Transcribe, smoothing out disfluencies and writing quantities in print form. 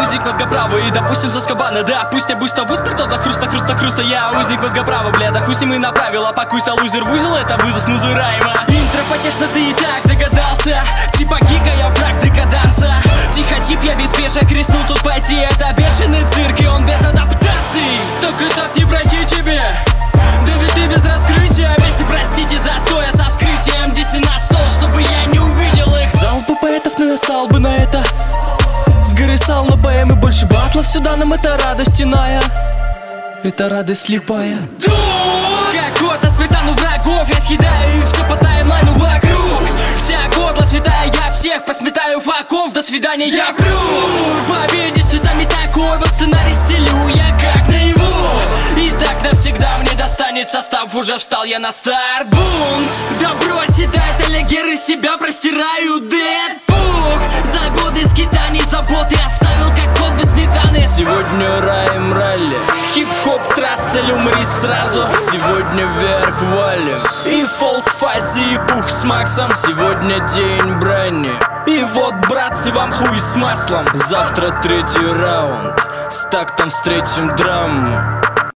узник мозгоправа. И допустим за скобана, да, пусть не будь того спиртов до хруста. Я узник мозгоправа, бля, да хуй с ним и направила. Покуйся лузер в узел, это вызов музыраема. Интро потешно, ты и так догадался. Типа гика, я враг декаданса. Тихо, тип, я без пешек рискнул тут пойти. Это бешеный цирк, и он без адаптаций. Так и так не пройти тебе. Да ведь ты без раскрытия. Вместе простите за то, я со вскрытием. Диси на стол, чтобы я не увидел их. Залпы поэтов, но я сал бы на это. С горы сал на поэмы, больше батлов сюда нам это радость иная. Это радость слепая. Как кот на сметану врагов, я съедаю и все по таймлайну вокруг. Вся годла святая, я всех посметаю факов. До свидания, я пру. Победе с цветами такой вот сценарий стилю я как наяву. И так навсегда мне достанет состав. Уже встал я на старт, бунт. Добро оседает, аллегеры себя простирают. Дэдпух. За годы скитаний, заботы оставил как кот без сметаны. Сегодня раем ралли, хип-хоп трасса, умри сразу. Сегодня вверх валим, и фолк фази, и пух с Максом. Сегодня день брани. И вот, братцы, вам хуй с маслом. Завтра третий раунд, с тактом встретим драму.